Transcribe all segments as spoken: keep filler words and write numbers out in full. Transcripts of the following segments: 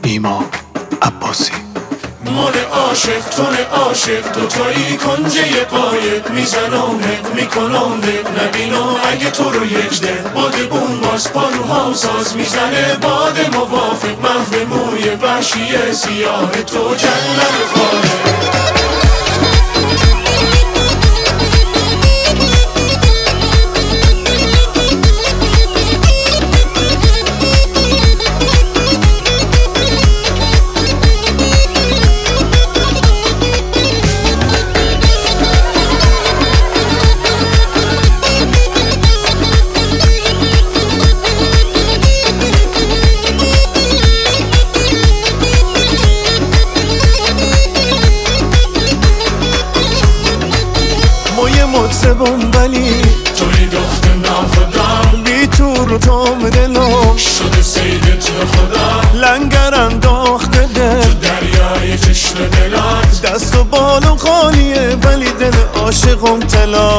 نیما عباسی. مال عاشق تون عاشق دوتایی کنجه قایق میزنم حق میکنم دق نبینم اگه تو رو یک دق باد بوم باز پاروهام ساز میزنه باد موافق محو موی وحشی سیاه تو جلل خاله. مطربم ولی توی دخت ناخودم بی تو رو تام دلم شده سیدت به خودم لنگر انداخته دل تو دریای چشم دلات دست و بالم خالیه ولی دل عاشقم طلا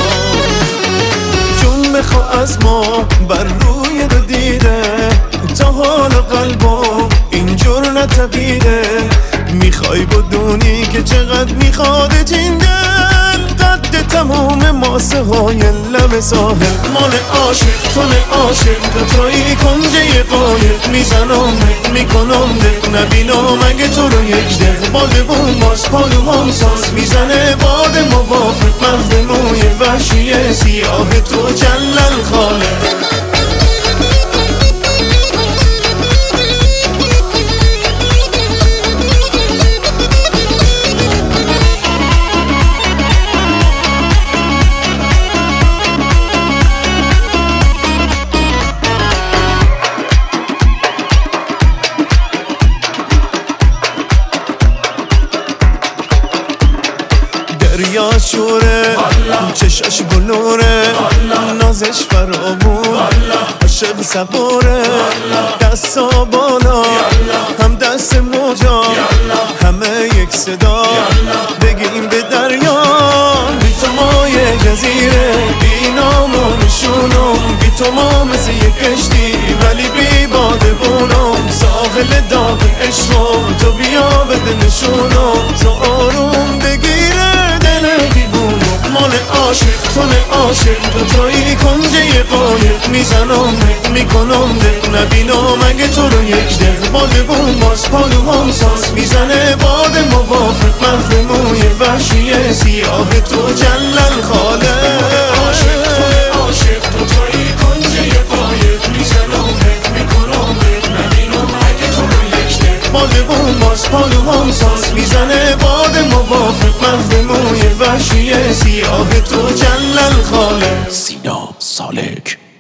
جون بخوا از ما بر روی دو دیده تا حال قلبم اینجور نتبیده میخوای بدونی که چقدر میخوادت این دل قد تمام ماسه های لب ساحل. مال عاشق تون عاشق دوتایی کنجه قایق میزنم میکنم دق نبینم اگه تو رو یک دق باد بوم باز پاروهام ساز میزنه باد موافق محو موی وحشی سیاه تو جلل خاله. دریا شوره چشاش بلوره نازش فرامون عاشق صبوره دستا بالا هم دست موجا همه یک صدا بگیم به دریا بی تو ما یه جزیره بی نام و نشونم بی تو ما مثل یک کشتی ولی بی باده بونم ساحل داغ عشقم تو بیا بده نشونم تو آروم بگیره مال عاشق تون عاشق دوتایی کنجه قایق میزنم میکنم دق نبینم اگه تو رو یک دق باد بوم باز پاروهام ساز میزنه باد موافق محو موی وحشی سیاه تو جلل خاله. عاشق تون عاشق دوتایی کنجه قایق میزنم میکنم دق نبینم اگه تو رو یک دق باد بوم باز پاروهام ساز میزنه باد موافق محو موی وحشی سیاه تو جلل خاله. سینا سالک.